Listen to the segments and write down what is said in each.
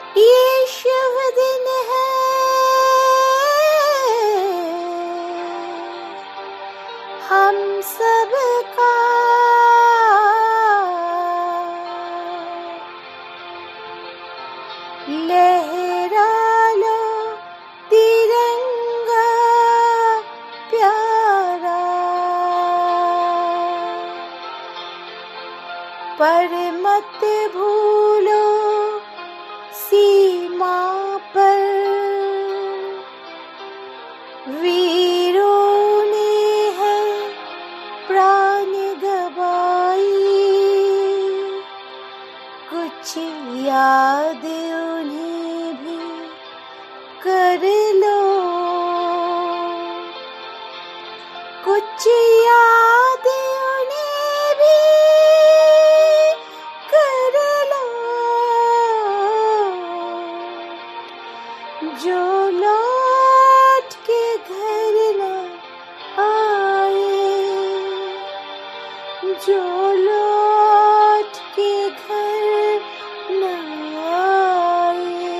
ये शुभ दिन है हम सबका, लहरा लो तिरंगा प्यारा, पर मत भूलो सीमा पर वीरों ने है प्राण गवाई, कुछ याद उन्हें भी कर लो, कुछ याद उन्हें भी कर लो, जो लौट के घर न आए, जो लौट के घर न आए।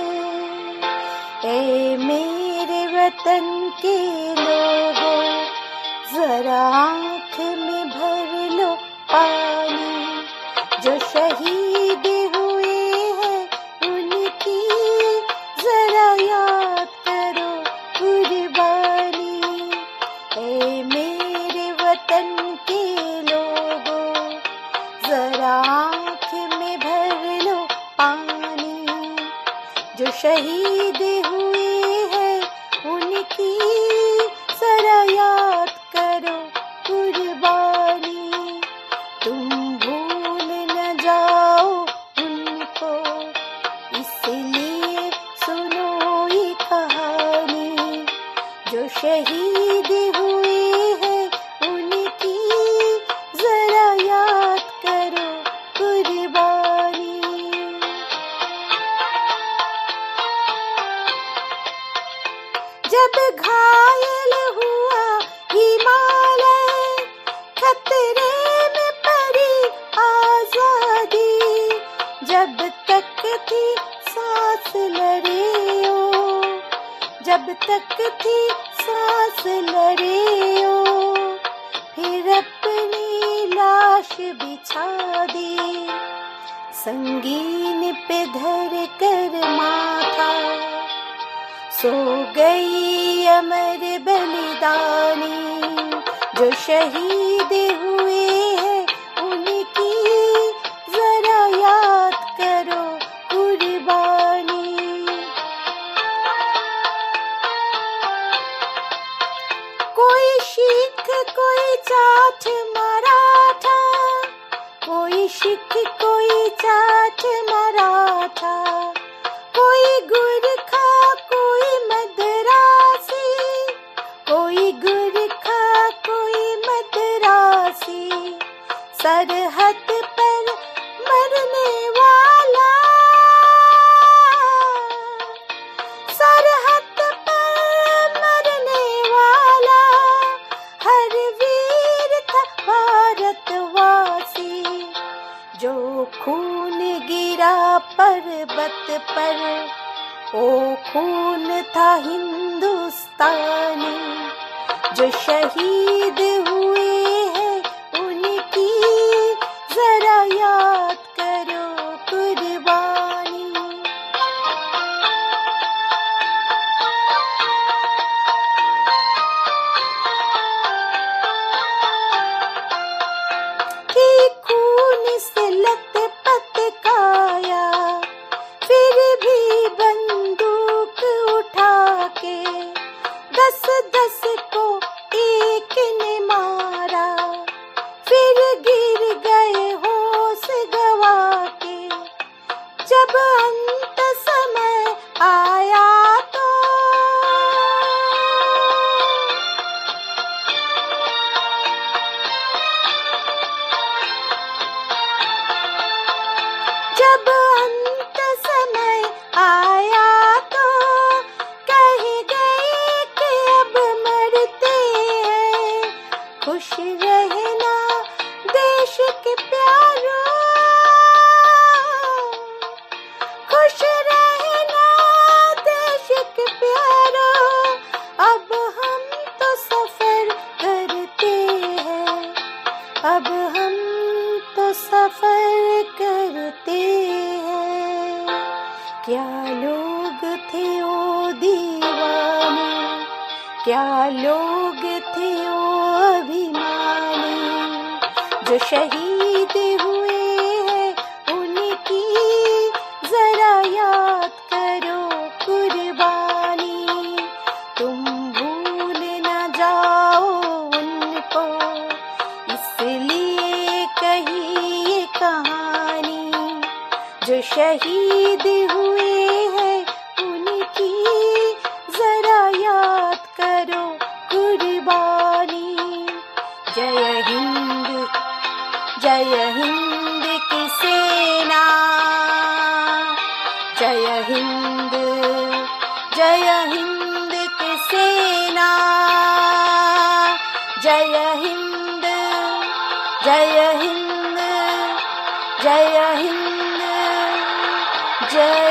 ऐ मेरे वतन के लोगों, जरा आँख में भर लो पानी, जो शहीद हुए हैं उनकी जरा याद करो कुर्बानी। ऐ मेरे वतन के लोगों, जरा आँख में भर लो पानी, जो शहीद हुए हैं उनकी जरा याद करो कुर्बानी। तुम भूल न जाओ उनको, इसलिए सुनो ये कहानी, जो शहीद हुए हैं उनकी जरा याद करो कुर्बानी। जब घायल हुआ हिमालय, खतरे में पड़ी आजादी, जब तक थी सांस लड़े ओ, जब तक थी सांस लड़े ओ, फिर अपनी लाश बिछा दी, संगीन पे धर कर माथा, सो गई अमर बलिदानी, जो शहीद हुए हैं उनकी जरा याद करो कुर्बानी। कोई सिख कोई जाट मराठा, कोई सिख कोई जाट मराठा, कोई गुरखा कोई मद्रासी, कोई गुरखा कोई मद्रासी, सरहद पर मरने वाला, सरहद पर मरने वाला, हर वीर था भारतवासी, जो खून गिरा पर्वत पर ओ खून था हिंदुस्तानी, जो शहीद हुए हैं उनकी जरा याद करो कुर्बानी। कि खून से लथपथ काया, फिर भी बंदूक उठा के 10-10 को एक ने मारा, फिर गिर गए होश गवा के, जब अंत समय आया तो जब अंत समय आया तो कह गए कि अब मरते हैं, खुश रहना देश के प्यारों, खुश रहना क्या लोग थे ओ दीवाने, क्या लोग थे ओ अभिमानी, जो शहीद हुए हैं उनकी जरा याद करो कुर्बानी। तुम भूल न जाओ उनको, इसलिए कही ये कहानी, जो शहीद हुए हैं उनकी जरा याद करो कुर्बानी। जय हिंद, जय हिंद की सेना, जय हिंद, जय हिंद की सेना, जय हिंद, जय हिंद, जय हिंद, जय